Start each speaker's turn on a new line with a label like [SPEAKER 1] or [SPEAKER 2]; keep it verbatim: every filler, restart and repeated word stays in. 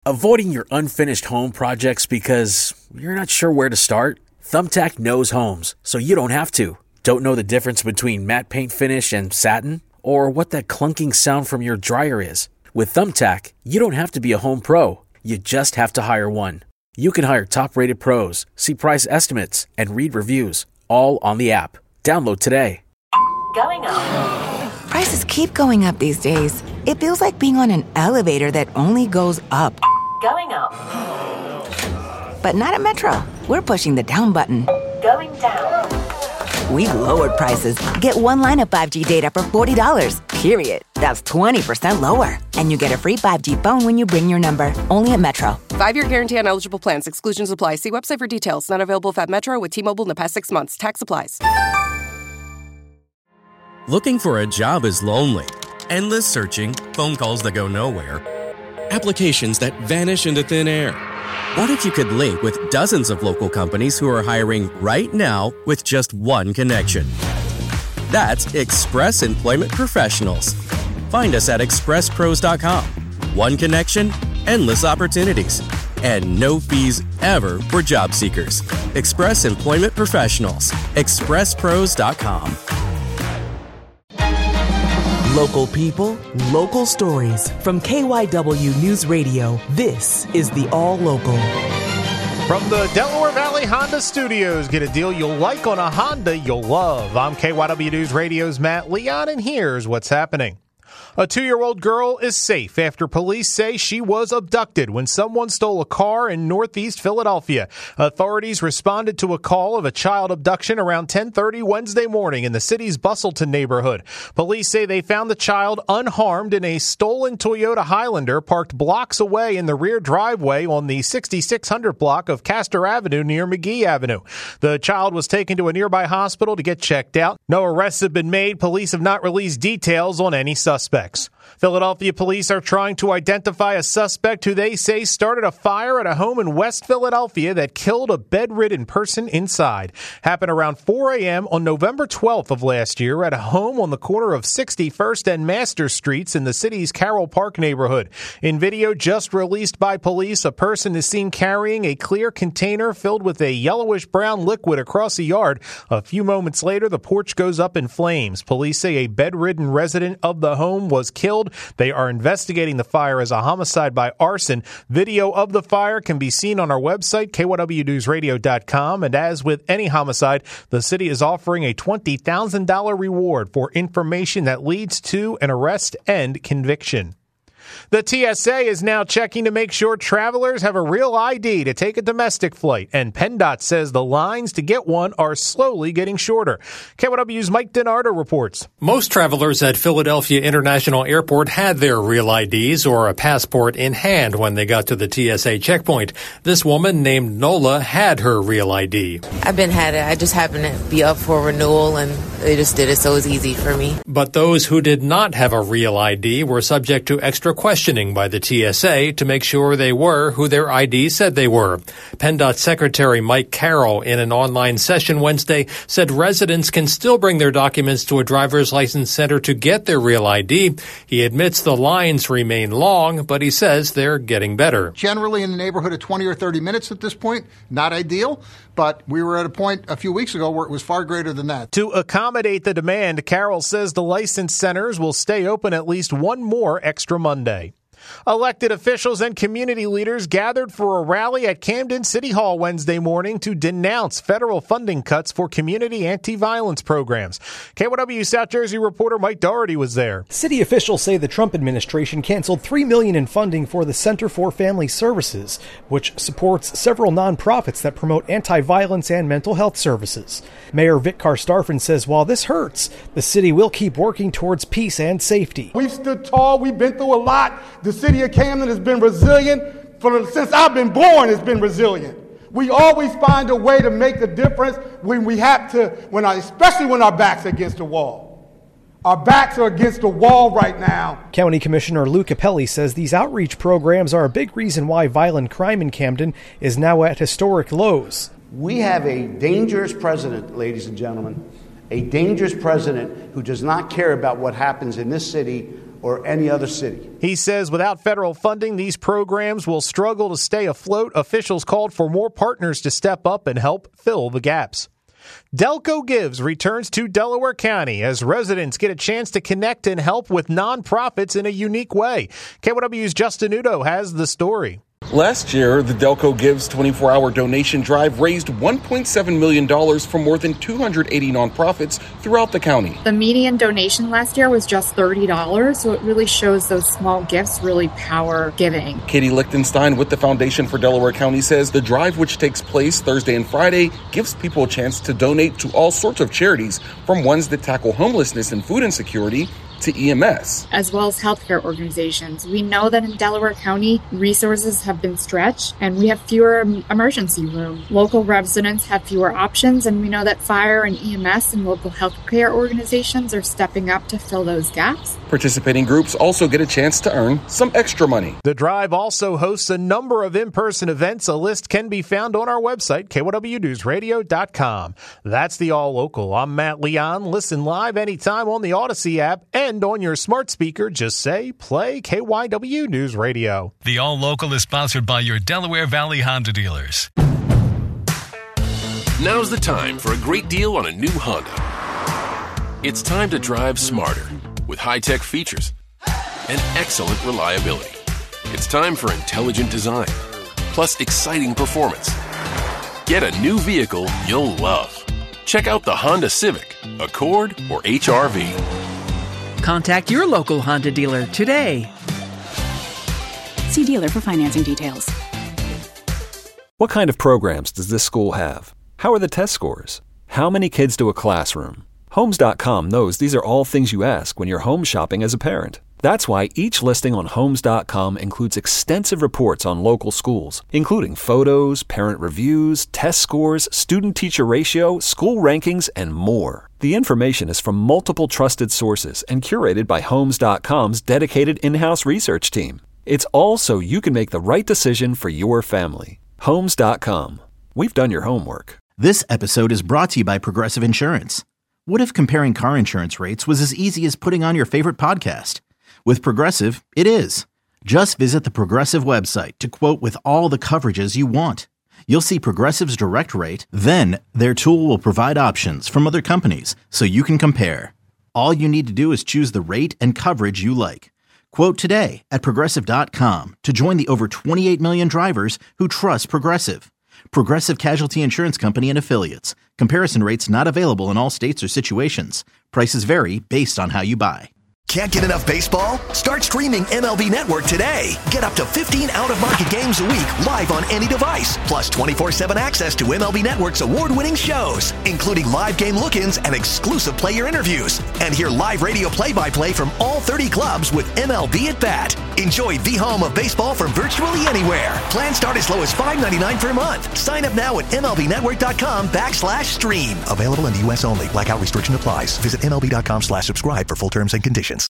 [SPEAKER 1] Avoiding your unfinished home projects because you're not sure where to start? Thumbtack knows homes, so you don't have to. Don't know the difference between matte paint finish and satin? Or what that clunking sound from your dryer is? With Thumbtack, you don't have to be a home pro. You just have to hire one. You can hire top-rated pros, see price estimates, and read reviews, all on the app. Download today.
[SPEAKER 2] Going up.
[SPEAKER 3] Prices keep going up these days. It feels like being on an elevator that only goes up.
[SPEAKER 2] Going up.
[SPEAKER 3] But not at Metro. We're pushing the down button.
[SPEAKER 2] Going down.
[SPEAKER 3] We've lowered prices. Get one line of five G data for forty dollars, period. That's twenty percent lower. And you get a free five G phone when you bring your number. Only at Metro.
[SPEAKER 4] Five-year guarantee on eligible plans. Exclusions apply. See website for details. Not available if at Metro with T-Mobile in the past six months. Tax applies.
[SPEAKER 5] Looking for a job is lonely. Endless searching, phone calls that go nowhere, applications that vanish into thin air. What if you could link with dozens of local companies who are hiring right now with just one connection? That's Express Employment Professionals. Find us at express pros dot com. One connection, endless opportunities, and no fees ever for job seekers. Express Employment Professionals. express pros dot com.
[SPEAKER 6] Local people, local stories. From K Y W News Radio, this is the All Local.
[SPEAKER 7] From the Delaware Valley Honda Studios, get a deal you'll like on a Honda you'll love. I'm K Y W News Radio's Matt Leon, and here's what's happening. A two-year-old girl is safe after police say she was abducted when someone stole a car in northeast Philadelphia. Authorities responded to a call of a child abduction around ten thirty Wednesday morning in the city's Bustleton neighborhood. Police say they found the child unharmed in a stolen Toyota Highlander parked blocks away in the rear driveway on the sixty-six hundred block of Castor Avenue near McGee Avenue. The child was taken to a nearby hospital to get checked out. No arrests have been made. Police have not released details on any suspects. Philadelphia police are trying to identify a suspect who they say started a fire at a home in West Philadelphia that killed a bedridden person inside. Happened around four a.m. on November twelfth of last year at a home on the corner of sixty-first and Master Streets in the city's Carroll Park neighborhood. In video just released by police, a person is seen carrying a clear container filled with a yellowish-brown liquid across the yard. A few moments later, the porch goes up in flames. Police say a bedridden resident of the home was killed. They are investigating the fire as a homicide by arson. Video of the fire can be seen on our website, K Y W news radio dot com. And as with any homicide, the city is offering a twenty thousand dollars reward for information that leads to an arrest and conviction. The T S A is now checking to make sure travelers have a real I D to take a domestic flight, and PennDOT says the lines to get one are slowly getting shorter. K Y W's Mike DiNardo reports.
[SPEAKER 8] Most travelers at Philadelphia International Airport had their real I Ds or a passport in hand when they got to the T S A checkpoint. This woman named Nola had her real I D.
[SPEAKER 9] I've been had it. I just happened to be up for renewal, and they just did it, so it was easy for me.
[SPEAKER 8] But those who did not have a real I D were subject to extra questioning by the T S A to make sure they were who their I D said they were. PennDOT Secretary Mike Carroll, in an online session Wednesday, said residents can still bring their documents to a driver's license center to get their real I D. He admits the lines remain long, but he says they're getting better.
[SPEAKER 10] Generally in the neighborhood of twenty or thirty minutes at this point, not ideal, but we were at a point a few weeks ago where it was far greater than that.
[SPEAKER 7] To accommodate the demand, Carroll says the license centers will stay open at least one more extra Monday. Elected officials and community leaders gathered for a rally at Camden City Hall Wednesday morning to denounce federal funding cuts for community anti-violence programs. K Y W South Jersey reporter Mike Doherty was there.
[SPEAKER 11] City officials say the Trump administration canceled three million dollars in funding for the Center for Family Services, which supports several nonprofits that promote anti-violence and mental health services. Mayor Vic Karstafen says while this hurts, the city will keep working towards peace and safety.
[SPEAKER 12] We've stood tall. We've been through a lot. The city of Camden has been resilient. For, since I've been born, it's been resilient. We always find a way to make a difference when we have to, when our, especially when our backs are against the wall. Our backs are against the wall right now.
[SPEAKER 11] County Commissioner Lou Capelli says these outreach programs are a big reason why violent crime in Camden is now at historic lows.
[SPEAKER 13] We have a dangerous president, ladies and gentlemen, a dangerous president who does not care about what happens in this city or any other city.
[SPEAKER 7] He says without federal funding, these programs will struggle to stay afloat. Officials called for more partners to step up and help fill the gaps. Delco Gives returns to Delaware County as residents get a chance to connect and help with nonprofits in a unique way. K Y W's Justin Udo has the story.
[SPEAKER 14] Last year, the Delco Gives twenty-four hour donation drive raised one point seven million dollars for more than two hundred eighty nonprofits throughout the county.
[SPEAKER 15] The median donation last year was just thirty dollars, so it really shows those small gifts really power giving.
[SPEAKER 14] Katie Lichtenstein with the Foundation for Delaware County says the drive, which takes place Thursday and Friday, gives people a chance to donate to all sorts of charities, from ones that tackle homelessness and food insecurity to E M S,
[SPEAKER 15] as well as healthcare organizations. We know that in Delaware County, resources have been stretched and we have fewer emergency rooms. Local residents have fewer options, and we know that fire and E M S and local healthcare organizations are stepping up to fill those gaps.
[SPEAKER 14] Participating groups also get a chance to earn some extra money.
[SPEAKER 7] The drive also hosts a number of in-person events. A list can be found on our website, K Y W news radio dot com. That's the All Local. I'm Matt Leon. Listen live anytime on the Odyssey app and on your smart speaker. Just say, play K Y W News Radio.
[SPEAKER 16] The All Local is sponsored by your Delaware Valley Honda dealers.
[SPEAKER 17] Now's the time for a great deal on a new Honda. It's time to drive smarter with high-tech features and excellent reliability. It's time for intelligent design, plus exciting performance. Get a new vehicle you'll love. Check out the Honda Civic, Accord, or H R V.
[SPEAKER 18] Contact your local Honda dealer today.
[SPEAKER 19] See dealer for financing details.
[SPEAKER 20] What kind of programs does this school have? How are the test scores? How many kids do a classroom? Homes dot com knows these are all things you ask when you're home shopping as a parent. That's why each listing on Homes dot com includes extensive reports on local schools, including photos, parent reviews, test scores, student-teacher ratio, school rankings, and more. The information is from multiple trusted sources and curated by Homes dot com's dedicated in-house research team. It's all so you can make the right decision for your family. Homes dot com. We've done your homework.
[SPEAKER 21] This episode is brought to you by Progressive Insurance. What if comparing car insurance rates was as easy as putting on your favorite podcast? With Progressive, it is. Just visit the Progressive website to quote with all the coverages you want. You'll see Progressive's direct rate, then their tool will provide options from other companies so you can compare. All you need to do is choose the rate and coverage you like. Quote today at Progressive dot com to join the over twenty-eight million drivers who trust Progressive. Progressive Casualty Insurance Company and Affiliates. Comparison rates not available in all states or situations. Prices vary based on how you buy.
[SPEAKER 22] Can't get enough baseball? Start streaming M L B Network today. Get up to fifteen out-of-market games a week live on any device. Plus twenty-four seven access to M L B Network's award-winning shows, including live game look-ins and exclusive player interviews. And hear live radio play-by-play from all thirty clubs with M L B at Bat. Enjoy the home of baseball from virtually anywhere. Plans start as low as five ninety-nine per month. Sign up now at M L B network dot com backslash stream. Available in the U S only. Blackout restriction applies. Visit M L B dot com slash subscribe for full terms and conditions.